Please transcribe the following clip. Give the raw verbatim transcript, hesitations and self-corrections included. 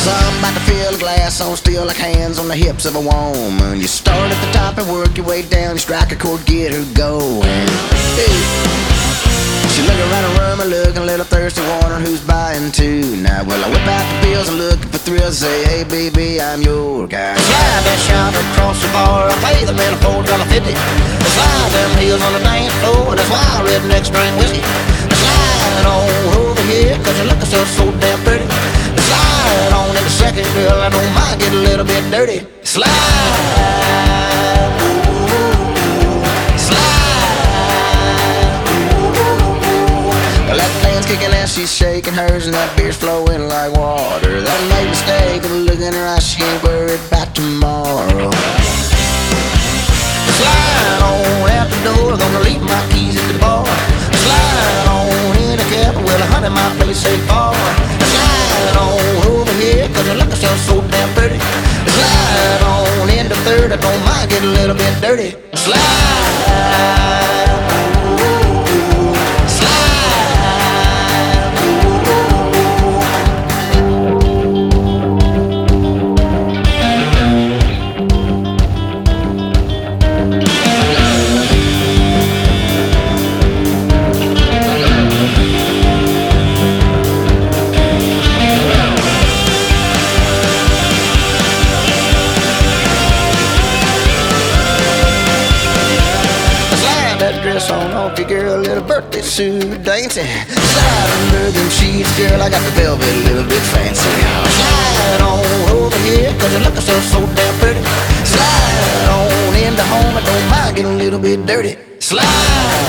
Something about to feel glass on steel like hands on the hips of a woman. You start at the top and work your way down. You strike a chord, get her going. Hey. She look around the room and looking a little thirsty, wondering who's buying too. Now, well, I whip out the bills and looking for thrills. Say, hey, baby, I'm your guy. Slide that shot across the bar. I pay the man a four dollar fifty. Slide them heels on the dance floor. That's why I redneck drink whiskey. Slide on over here, cause you look yourself so damn pretty. Slide on in the second, girl, I don't mind getting a little bit dirty. Slide, slide. Well, that thing's kicking and she's shaking hers, and that beer's flowing like water. That made mistake of looking in her eyes, she ain't worried about tomorrow. Slide on out the door, gonna leave my keys at the bar. Slide on in the cab, well, a honey, my place ain't far. Slide on over here, cause you look yourself so damn pretty. Slide on in the third, I don't mind getting a little bit dirty. Slide. On off your girl, little birthday suit dancing. Slide under them sheets, girl, I got the velvet a little bit fancy. Slide on over here, cause you look so, so damn pretty. Slide on into home, I don't mind getting a little bit dirty. Slide.